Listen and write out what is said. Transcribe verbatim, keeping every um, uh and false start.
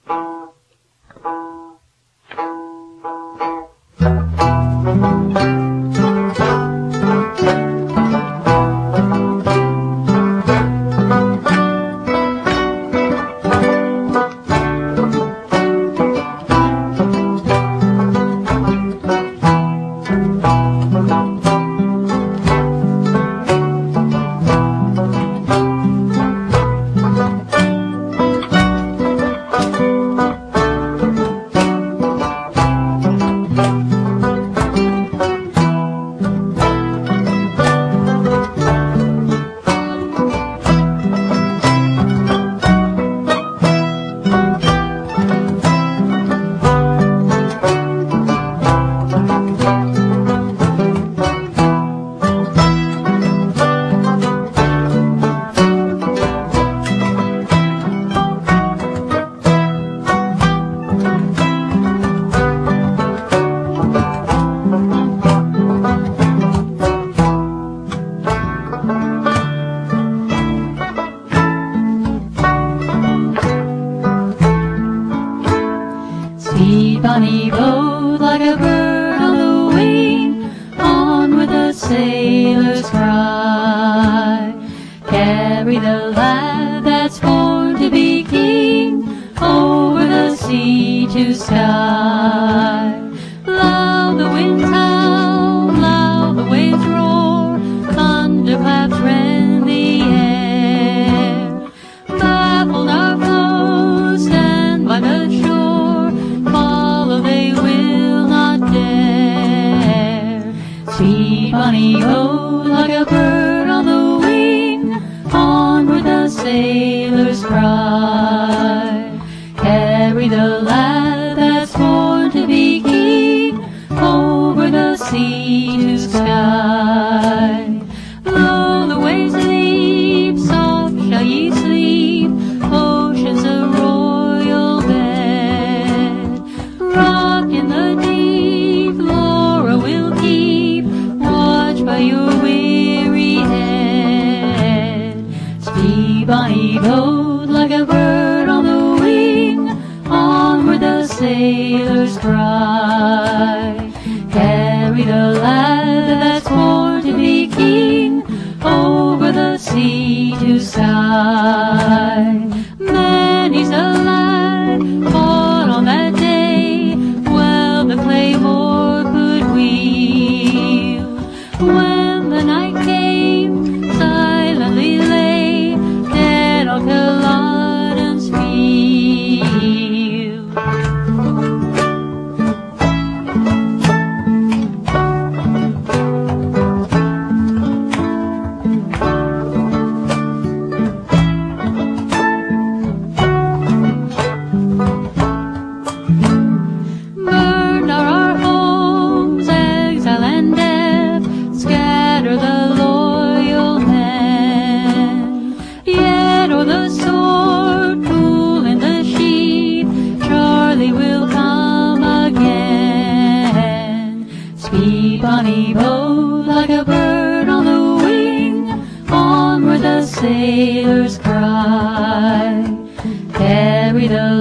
Sweet bonny boat, like a bird on the wing, onward the sailors cry. Carry the lad that's born to be king, over the sea to sky. Loud the winds howl, loud the waves roar, thunderclaps rend the air. Baffled our foes stand by the shore, follow they will not dare. Sweet bonny boat, like a bird on the wing, onward the sailors cry. Carry the lad that's born to be king, over the sea to sky. Lo, the waves leap, soft shall ye sleep, ocean's a royal bed. Rock in the deep, Laura will keep watch by your weary head. Sweet bonny boat, like a bird on the wing, onward the sailors cry. Carry the lad that's born to be king, over the sea to sky. Many's the lad fought on that day, well the claymore could wield. When the night came, silently lay, dead on Culloden's field. Burned are our homes, exile and death, scatter the loyal men. Yet o'er the sword, cool in the sheath, Charlie will come again. Sweet bonny boat, like a bird on the wing, onward the sailors cry. Carry the